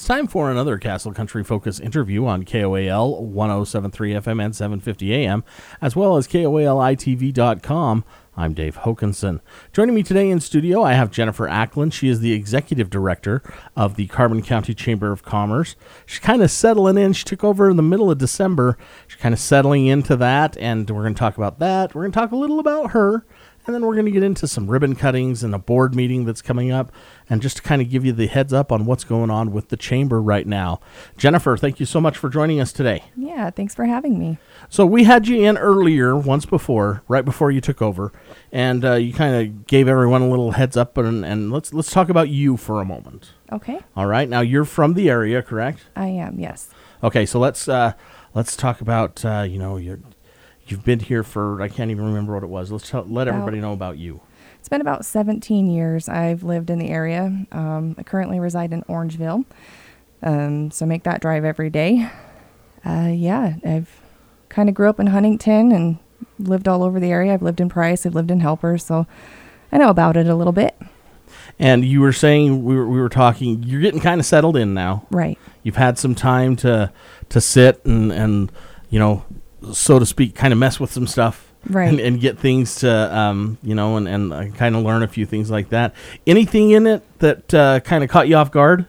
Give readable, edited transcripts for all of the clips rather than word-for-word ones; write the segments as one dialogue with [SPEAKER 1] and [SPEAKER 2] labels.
[SPEAKER 1] time for another Castle Country Focus interview on KOAL 1073 FM and 750 AM, as well as KOALITV.com. I'm Dave Hokanson. Joining me today in studio, I have Jennifer Ackland. She is the Executive Director of the Carbon County Chamber of Commerce. She's kind of settling in. She took over in the middle of December. She's kind of settling into that, and we're going to talk about that. We're going to talk a little about her, and then we're going to get into some ribbon cuttings and a board meeting that's coming up, and just to kind of give you the heads up on what's going on with the Chamber right now. Jennifer, thank you so much for joining us today.
[SPEAKER 2] Yeah, thanks for having me.
[SPEAKER 1] So we had you in earlier, once before, right before you took over, and you kind of gave everyone a little heads up, and let's talk about you for a moment.
[SPEAKER 2] Okay.
[SPEAKER 1] All right. Now, you're from the area, correct?
[SPEAKER 2] I am, yes.
[SPEAKER 1] Okay, so let's talk about, you've been here for, I can't even remember what it was. Let everybody know about you.
[SPEAKER 2] It's been about 17 years I've lived in the area. I currently reside in Orangeville, so make that drive every day. I've kind of grew up in Huntington and lived all over the area. I've lived in Price, I've lived in Helper, so I know about it a little bit.
[SPEAKER 1] And you were saying, we were talking, you're getting kind of settled in now.
[SPEAKER 2] Right.
[SPEAKER 1] You've had some time to sit and so to speak, kind of mess with some stuff.
[SPEAKER 2] Right.
[SPEAKER 1] And get things to, and kind of learn a few things like that. Anything in it that kind of caught you off guard?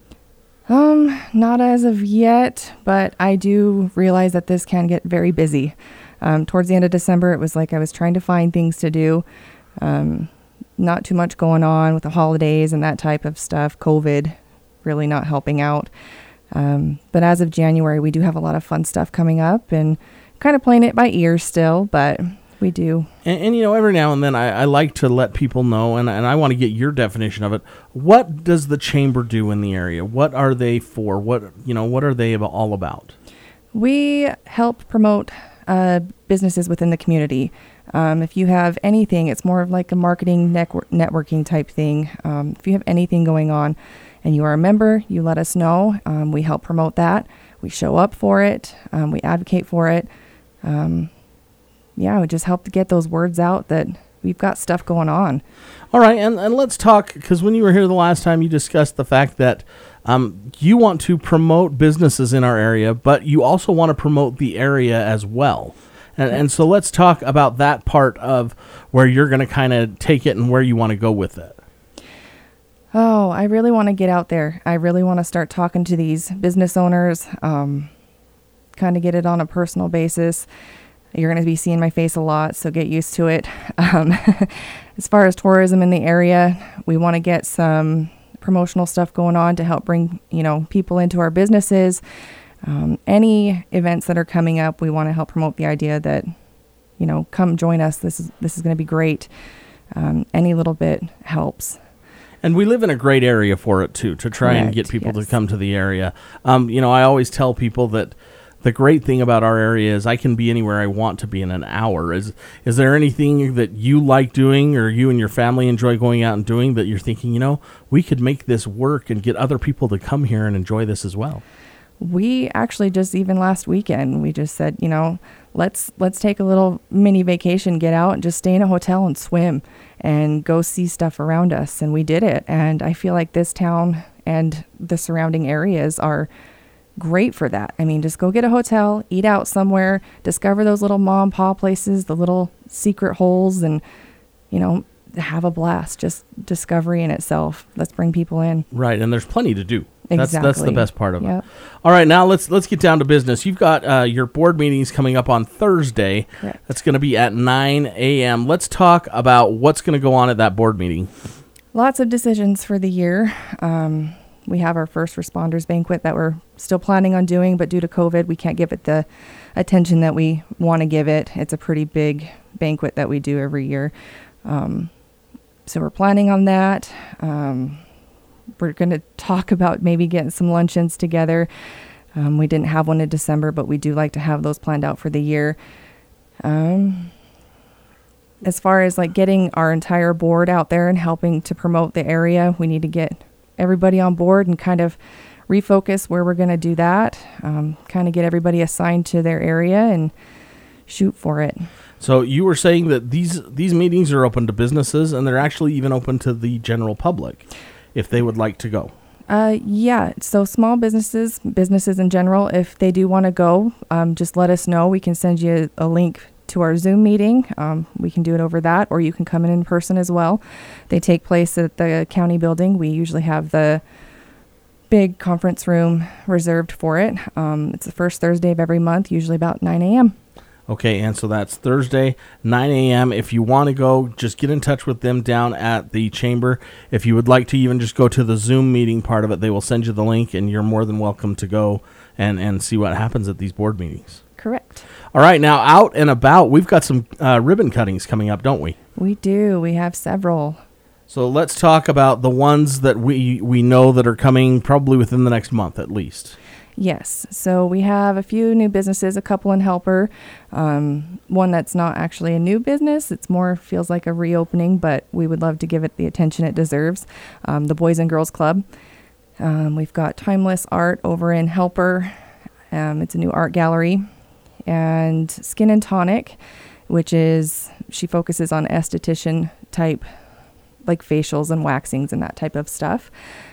[SPEAKER 2] Not as of yet, but I do realize that this can get very busy. Towards the end of December, it was like I was trying to find things to do. Not too much going on with the holidays and that type of stuff. COVID really not helping out. But as of January, we do have a lot of fun stuff coming up and kind of playing it by ear still, but we do.
[SPEAKER 1] And every now and then I like to let people know, and I want to get your definition of it. What does the Chamber do in the area? What are they for? What are they all about?
[SPEAKER 2] We help promote businesses within the community. If you have anything, it's more of like a marketing networking type thing. If you have anything going on and you are a member, you let us know. We help promote that. We show up for it. We advocate for it. We just help to get those words out that we've got stuff going on.
[SPEAKER 1] All right, and let's talk, because when you were here the last time, you discussed the fact that you want to promote businesses in our area, but you also want to promote the area as well. And so let's talk about that part of where you're going to kind of take it and where you want to go with it.
[SPEAKER 2] Oh, I really want to get out there. I really want to start talking to these business owners, kind of get it on a personal basis. You're going to be seeing my face a lot, so get used to it. As far as tourism in the area, we want to get some promotional stuff going on to help bring, people into our businesses. Any events that are coming up, we want to help promote the idea that, come join us. This is going to be great. Any little bit helps.
[SPEAKER 1] And we live in a great area for it, too, to try and get people to come to the area. I always tell people that the great thing about our area is I can be anywhere I want to be in an hour. Is there anything that you like doing or you and your family enjoy going out and doing that you're thinking, we could make this work and get other people to come here and enjoy this as well?
[SPEAKER 2] We actually just even last weekend, we just said, let's take a little mini vacation, get out and just stay in a hotel and swim and go see stuff around us. And we did it. And I feel like this town and the surrounding areas are great for that. I mean, just go get a hotel, eat out somewhere, discover those little mom and pop places, the little secret holes, and, have a blast. Just discovery in itself. Let's bring people in.
[SPEAKER 1] Right. And there's plenty to do.
[SPEAKER 2] Exactly.
[SPEAKER 1] That's the best part of it. All right, now let's get down to business. You've got your board meetings coming up on Thursday.
[SPEAKER 2] Correct.
[SPEAKER 1] That's going to be at 9 a.m. Let's talk about what's going to go on at that board meeting.
[SPEAKER 2] Lots of decisions for the year. We have our first responders banquet that we're still planning on doing, but due to COVID, we can't give it the attention that we want to give it. It's a pretty big banquet that we do every year. So we're planning on that. We're going to talk about maybe getting some luncheons together. We didn't have one in December, but we do like to have those planned out for the year. As far as like getting our entire board out there and helping to promote the area, we need to get everybody on board and kind of refocus where we're going to do that. Kind of get everybody assigned to their area and shoot for it.
[SPEAKER 1] So you were saying that these meetings are open to businesses, and they're actually even open to the general public if they would like to go.
[SPEAKER 2] Yeah. So small businesses in general, if they do want to go, just let us know. We can send you a link to our Zoom meeting. We can do it over that, or you can come in person as well. They take place at the county building. We usually have the big conference room reserved for it. It's the first Thursday of every month, usually about 9 a.m.
[SPEAKER 1] Okay, and so that's Thursday, 9 a.m. If you want to go, just get in touch with them down at the chamber. If you would like to even just go to the Zoom meeting part of it, they will send you the link, and you're more than welcome to go and see what happens at these board meetings.
[SPEAKER 2] Correct.
[SPEAKER 1] All right, now out and about, we've got some ribbon cuttings coming up, don't we?
[SPEAKER 2] We do. We have several.
[SPEAKER 1] So let's talk about the ones that we know that are coming probably within the next month at least.
[SPEAKER 2] Yes. So we have a few new businesses, a couple in Helper. One that's not actually a new business. It's more feels like a reopening, but we would love to give it the attention it deserves. The Boys and Girls Club. We've got Timeless Art over in Helper. It's a new art gallery. And Skin and Tonic, which is, she focuses on esthetician type, like facials and waxings and that type of stuff.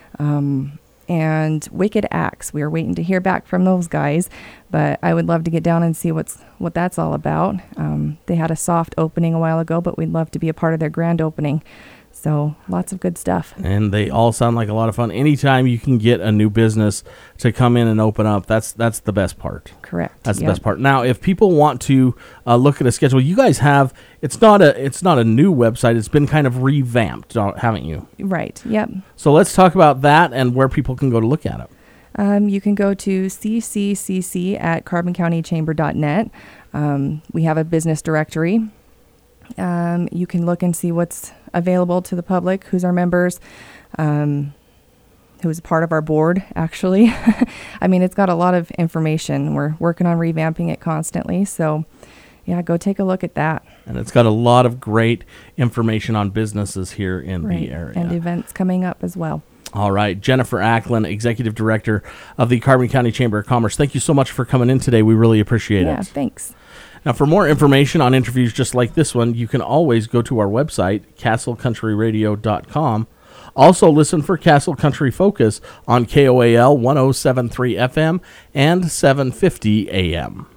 [SPEAKER 2] And Wicked Axe. We are waiting to hear back from those guys, but I would love to get down and see what that's all about. They had a soft opening a while ago, but we'd love to be a part of their grand opening. So lots of good stuff. And they all sound like a lot of fun. Anytime you can get a new business to come in and open up, that's the best part. Correct. That's the best part. Now, if people want to look at a schedule, you guys have, it's not a new website. It's been kind of revamped, haven't you? Right. Yep. So let's talk about that and where people can go to look at it. You can go to CCCC at carboncountychamber.net. We have a business directory. You can look and see what's available to the public, who's our members, who's part of our board, actually. I mean, it's got a lot of information. We're working on revamping it constantly. So, yeah, go take a look at that. And it's got a lot of great information on businesses here in the area. And events coming up as well. All right. Jennifer Acklin, Executive Director of the Carbon County Chamber of Commerce. Thank you so much for coming in today. We really appreciate it. Yeah, thanks. Now, for more information on interviews just like this one, you can always go to our website, castlecountryradio.com. Also, listen for Castle Country Focus on KOAL 107.3 FM and 750 AM.